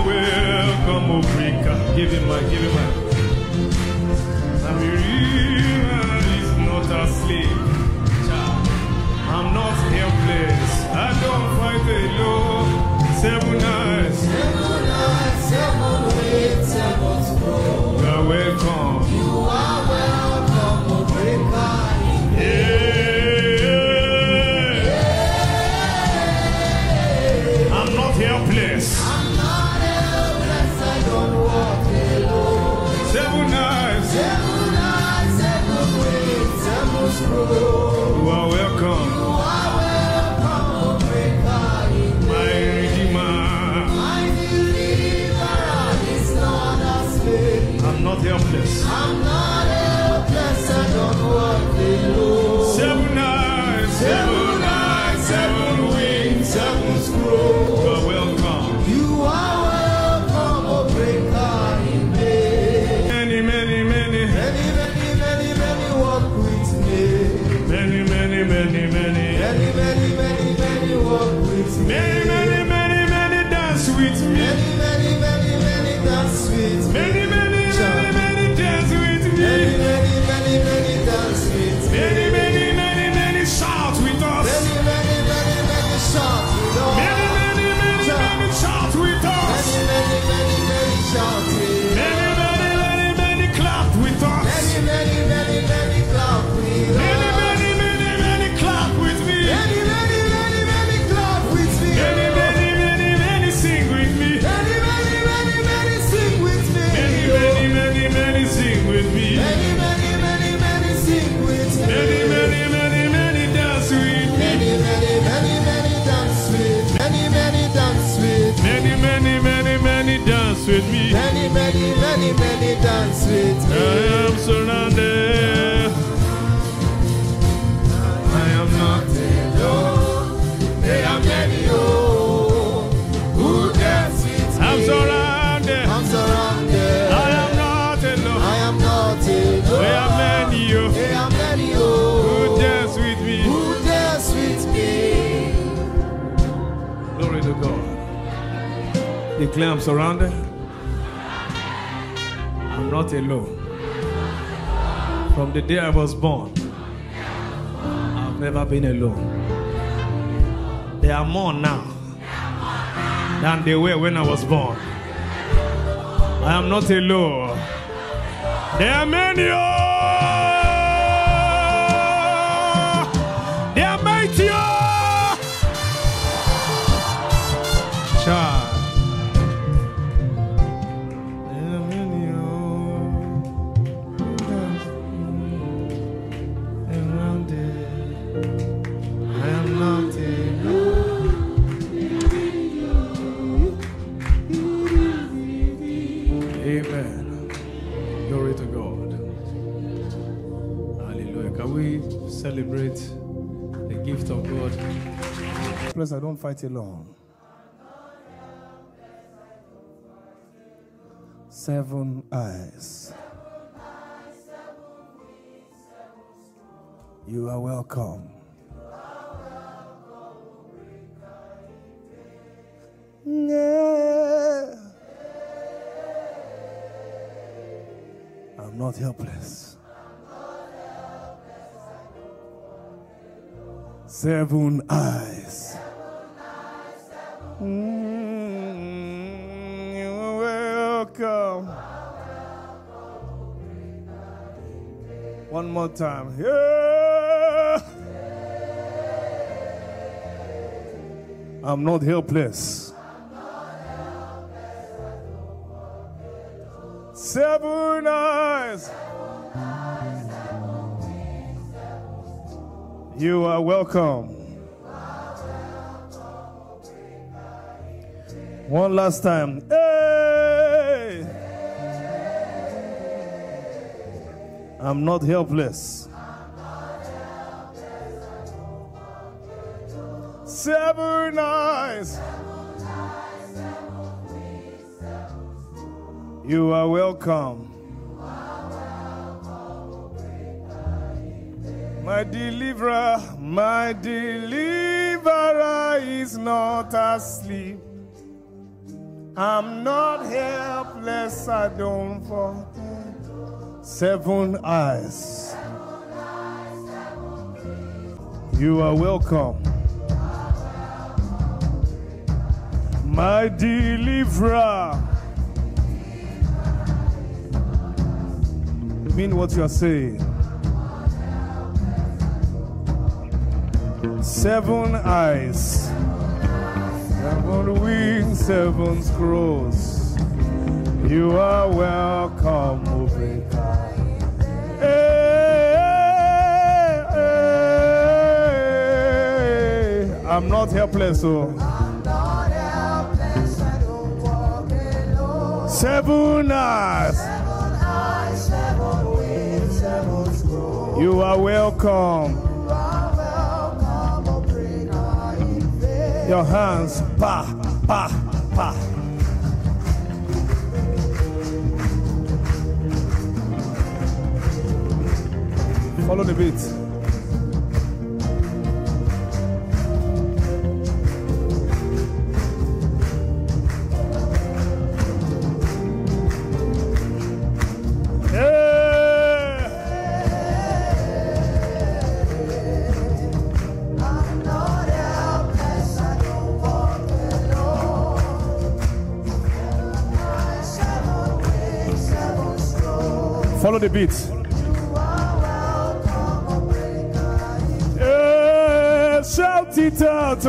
welcome, Obrika. Give him my. Amirima is not asleep. I'm not helpless. I don't fight alone. 7 eyes. 7 ways, 7 scrolls. You are welcome. You are welcome, Obrika. I'm not helpless. I'm not helpless. I don't walk alone. 7 eyes. 7 eyes, 7 ways, 7 scrolls. You are welcome. You are welcome, Obrika. My Redeemer. My Deliverer is not asleep. I'm not helpless. I'm not helpless. I don't walk alone. 7 eyes, 7 eyes, 7 wings, 7 scrolls. You are welcome. You are welcome, Obrika. Many, many, many, many, many, many, many walk with me. Many, many, many, many, many, many, many, many walk with me. Many, many, many, many dance with me. Many, many, many, many dance with me. Many, many, many, many dance with me. Many, many, many, many dance with me. Many, many, many, many shout with us. Many, many, many, many shout with us. Many, many, many, many shout with us. Many, many, many, many shout with us. Many, many, many, many clap with us. Many, many, many, many clap with us. Many, many, many, many clap with me. Many, many, many, many clap with me. Many, many, many, many sing with me. Many, many, many, many sing with me. Many, many, many, many sing with me. Many, many, many, many sing with me. Many, many, many, many dance with me. Many, many, many, many dance with. Many, many dance with. Many, many, many, many dance with me. Many, many, many, many dance with me. I am surrounded. I am not alone. There are many who dance with me. I'm surrounded. I'm surrounded. I am not alone. I am not alone. There are many There are many who dance with me. Who dance with me. Glory to God. Declare I'm surrounded. I'm not alone. From the day I was born, I've never been alone. There are more now than they were when I was born. I am not alone. There are many. They are mighty. Child. Amen. Glory to God. Hallelujah. Can we celebrate the gift of God? Plus, I don't fight alone. 7 eyes. You are welcome. Yeah. I'm not helpless. 7 eyes. You are welcome. One more time. Yeah. I'm not helpless. 7 eyes. You are welcome. One last time. Hey! I'm not helpless. 7 eyes. You are welcome. My deliverer is not asleep. I'm not helpless, I don't fall. 7 eyes. You are welcome. My deliverer. Mean what you are saying. 7 eyes, 7 wings, 7 scrolls. You are welcome, Obreka. Hey, hey, I'm not helpless, so. I'm not helpless, I don't walk alone. 7 eyes, 7 wings, 7 scrolls. You are welcome. Your hands, pa, pa, pa. Follow the beat. Follow the beat. Shout it out.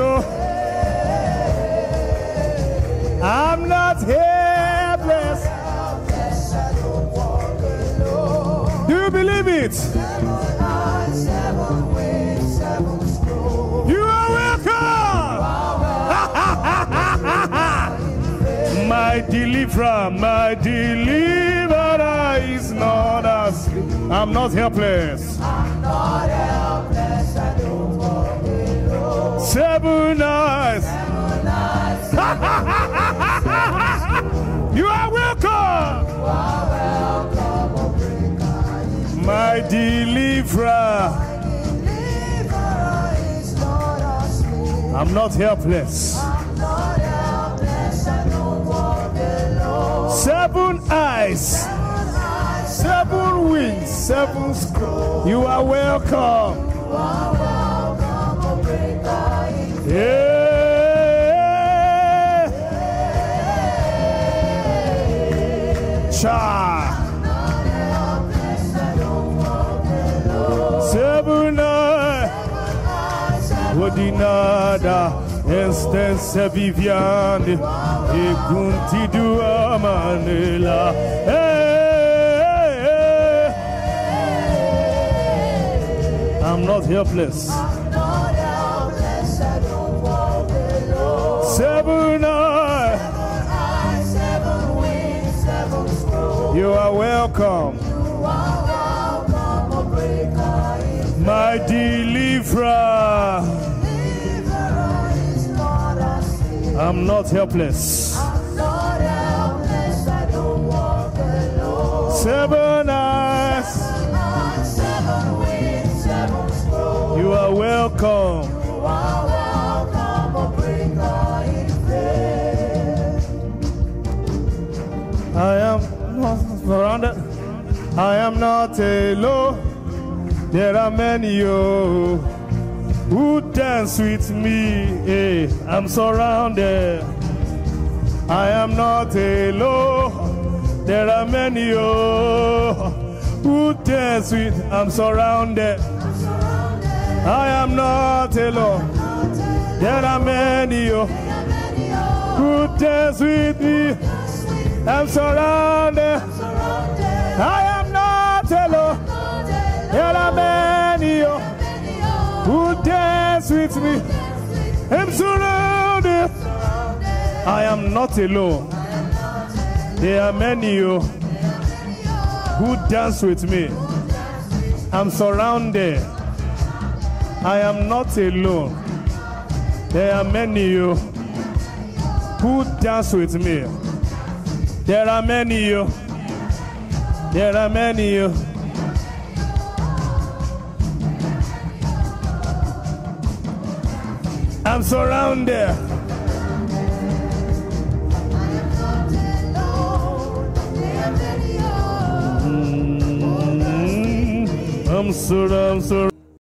I'm not helpless. Do you believe it? You are welcome. My deliverer, my deliverer is not asleep. I'm not helpless. I'm not helpless. I don't walk alone. 7 eyes. 7 eyes. You are welcome. You are welcome, Obreka. My deliverer. My deliverer is not asleep. I'm not helpless. I'm not helpless. I don't walk alone. 7 eyes. 7 wings, 7 scrolls. You are welcome. You are welcome, Obreka. Yeah. Cha. 7 eyes. Odinada, Instance Viviane, Eguntidu Manila. I'm not helpless. I'm not helpless. I don't walk alone. 7 eyes, 7 wings, 7 scrolls. You are welcome. You are welcome, Obreka. My deliverer. Is not asleep. I'm not helpless. I'm not helpless. I don't walk alone. 7 eyes. 7 wings, 7 scrolls. You are welcome. You are welcome, Obreka. I am not surrounded. I am not alone. There are many who dance with me. Hey, I'm surrounded. I am not alone. There are many who dance with. I'm surrounded. I am not alone. There are many who dance with me. I'm surrounded. I am not alone. There are many who dance with me. I'm surrounded. I am not alone. There are many who dance with me. I'm surrounded. I am not alone. There are many who dance with me. There are many There are many I'm surrounded. I'm sorry.